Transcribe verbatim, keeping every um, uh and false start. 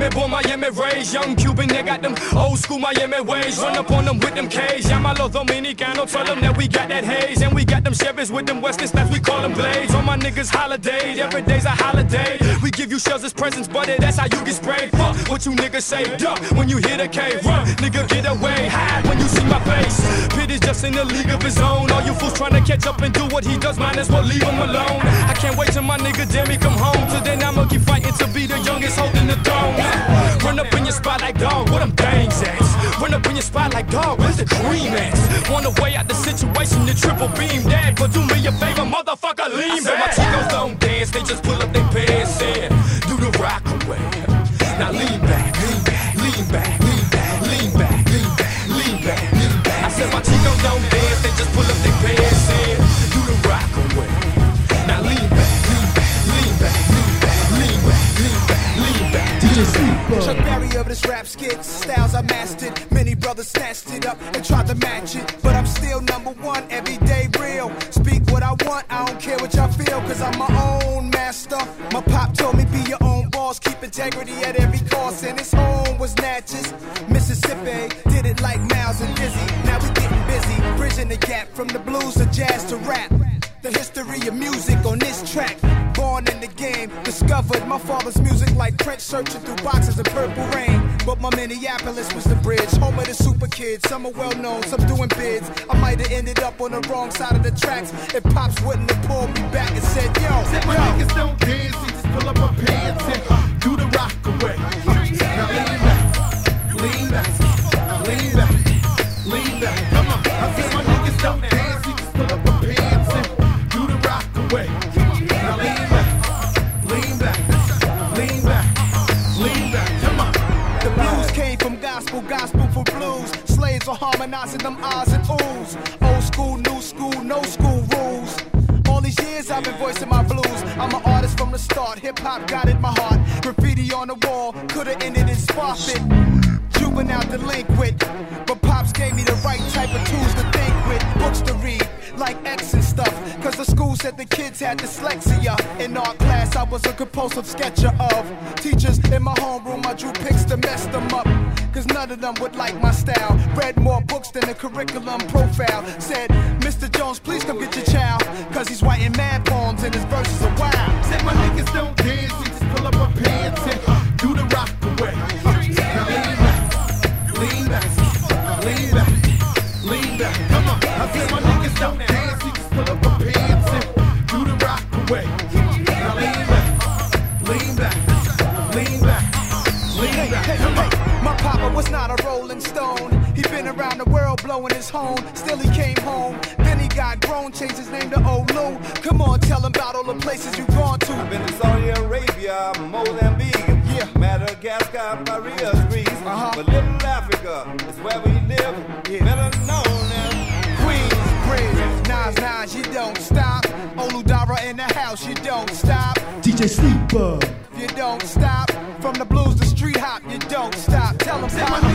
Miami born, Miami raised. Young Cuban, they got them old school Miami ways. Run up on them with them K's. Llamalo Dominicano, tell them that we got that haze. And we got them Chevys with them Western snaps, we call them blades. On my niggas holidays, every day's a holiday. We give you shells as presents, buddy, that's how you get sprayed. Fuck what you niggas say, duck when you hear the K. Run, nigga, get away, hide when you see my face. Pitt is just in the league of his own. All you fools trying to catch up and do what he does, might as well leave him alone. I can't wait till my nigga Demi come home. Till then I'ma keep fighting to be the youngest holding the throne. Run up in your spot like dog, where them bangs at? Run up in your spot like dog, where's the cream at? On the way out the situation, the triple beam dad. But do me a favor, motherfucker, lean back. My chicos don't dance, they just pull up their pants and do the rock away. Now lean back, lean back, lean back, lean back, lean back, lean back, lean back, lean back. I said my chicos don't dance, they just pull up their pants and do the rock away. Now lean back, lean back, lean back, lean back, lean back, lean back, lean back. D J Sleeper. Chuck Berry of this rap skit, styles I mastered. Many brothers snatched it up and tried to match it, but I'm still number one, everyday real. Speak what I want, I don't care what y'all feel, cause I'm my own master. My pop told me be your own boss, keep integrity at every cost, and his home was Natchez, Mississippi. Did it like Miles and Dizzy, now we getting busy, bridging the gap from the blues to jazz to rap. The history of music on this track. Born in the game, discovered my father's music like Prince searching through boxes of Purple Rain. But my Minneapolis was the bridge, home of the super kids. Some are well known, some doing bids. I might have ended up on the wrong side of the tracks if Pops wouldn't have pulled me back and said, yo, said my yo. niggas don't dance, he just pull up my pants and do the rock away. Now lean back, lean back, lean back, lean back. Come on, I said my niggas don't dance, he just pull up my pants and do the rock away. Now lean back, lean back, lean back, lean back. Come on. The blues came from gospel, gospel for blues. Slaves are harmonizing them ahs and oohs. Old school, new school, no school rules. All these years I've been voicing my blues. I'm an artist from the start, hip-hop got in my heart. Graffiti on the wall, could've ended in spot fit. Juvenile delinquent, but Pops gave me the right type of tools to think with. Books to read, like X and stuff, cause the school said the kids had dyslexia. In art class I was a compulsive sketcher of teachers. In my homeroom I drew pics to mess them up, cause none of them would like my style. Read more books than the curriculum profile. Said, Mister Jones, please come get your child, cause he's writing mad poems and his verses are wild. Said my niggas don't dance, he just pull up our pants and do the rock away. Now lean back, lean back, lean back, lean back. Come on, I said my niggas don't dance, he just pull up our pants and do the rock away. Now lean back, lean back, lean back, lean back. Come on. My papa was not a rolling stone. He been around the world blowing his horn. Still he came home. Then he got grown, changed his name to Olu. Come on, tell him about all the places you've gone to. I've been to Saudi Arabia, Mozambique, yeah, Madagascar, Paris, Greece. Uh-huh. But little Africa is where we live, yeah. better known as Queens, Bridge, Nas, Nas, you don't stop. Oludara in the house, you don't stop. D J Sleeper. You don't stop. From the blues to street hop, you don't stop. Tell them,